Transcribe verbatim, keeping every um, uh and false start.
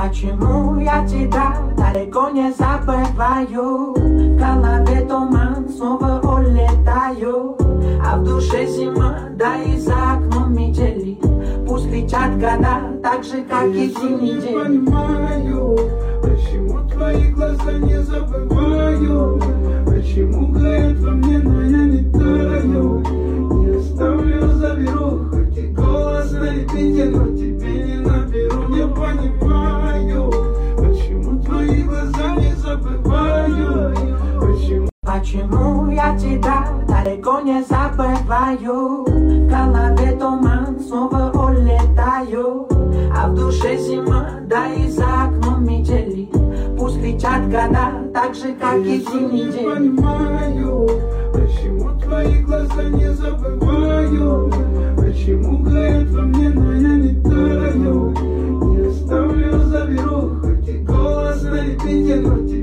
Почему я тебя далеко не забываю? В голове туман, снова улетаю, а в душе зима, да и за окном метели. Пусть летят года, так же, как и зимний день. Я не понимаю, почему твои глаза не забываю, почему горят во мне, но я не таю. Не оставлю, заберу, хоть и голос на репите, но тебе не наберу. Не понимаю, почему твои глаза не забываю, почему Почему я тебя далеко не забываю? В голове туман, снова улетаю, а в душе зима, да и за окном метели. Пусть летят года, так же, как и зимний день. Я не понимаю, почему твои глаза не забываю, почему горят во мне, но я не таю. Не оставлю, заберу, хоть и голос на репите, но тебе